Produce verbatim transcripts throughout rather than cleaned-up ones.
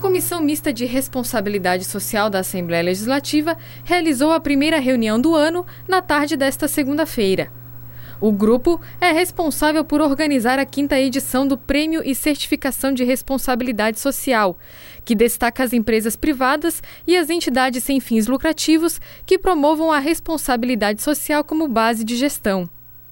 Comissão Mista de Responsabilidade Social da Assembleia Legislativa realizou a primeira reunião do ano na tarde desta segunda-feira. O grupo é responsável por organizar a quinta edição do Prêmio e Certificação de Responsabilidade Social, que destaca as empresas privadas e as entidades sem fins lucrativos que promovam a responsabilidade social como base de gestão.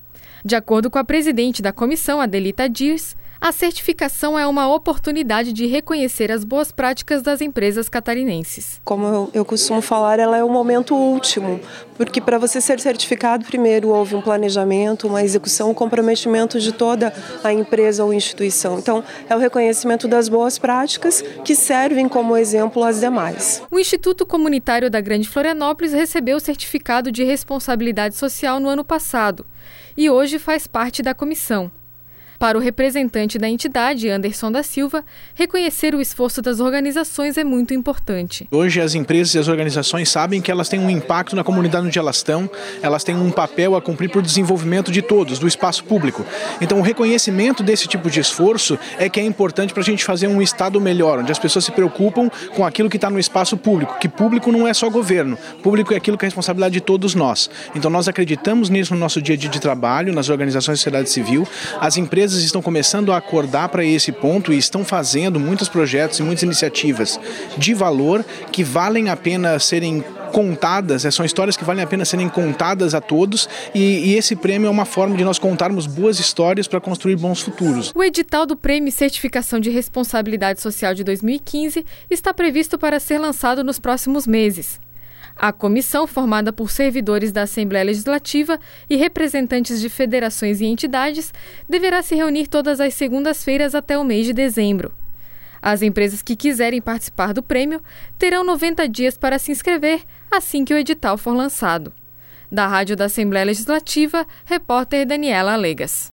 De acordo com a presidente da comissão, Adelita Dias, a certificação é uma oportunidade de reconhecer as boas práticas das empresas catarinenses. Como eu, eu costumo falar, ela é o momento último, porque para você ser certificado, primeiro houve um planejamento, uma execução, um comprometimento de toda a empresa ou instituição. Então, é o reconhecimento das boas práticas que servem como exemplo às demais. O Instituto Comunitário da Grande Florianópolis recebeu o certificado de responsabilidade social no ano passado e hoje faz parte da comissão. Para o representante da entidade, Anderson da Silva, reconhecer o esforço das organizações é muito importante. Hoje as empresas e as organizações sabem que elas têm um impacto na comunidade onde elas estão, elas têm um papel a cumprir para o desenvolvimento de todos, do espaço público. Então o reconhecimento desse tipo de esforço é que é importante para a gente fazer um estado melhor, onde as pessoas se preocupam com aquilo que está no espaço público, que público não é só governo, público é aquilo que é responsabilidade de todos nós. Então nós acreditamos nisso no nosso dia a dia de trabalho, nas organizações da sociedade civil, as empresas estão começando a acordar para esse ponto e estão fazendo muitos projetos e muitas iniciativas de valor que valem a pena serem contadas, são histórias que valem a pena serem contadas a todos e, e esse prêmio é uma forma de nós contarmos boas histórias para construir bons futuros. O edital do Prêmio e Certificação de Responsabilidade Social de dois mil e quinze está previsto para ser lançado nos próximos meses. A comissão, formada por servidores da Assembleia Legislativa e representantes de federações e entidades, deverá se reunir todas as segundas-feiras até o mês de dezembro. As empresas que quiserem participar do prêmio terão noventa dias para se inscrever assim que o edital for lançado. Da Rádio da Assembleia Legislativa, repórter Daniela Alegas.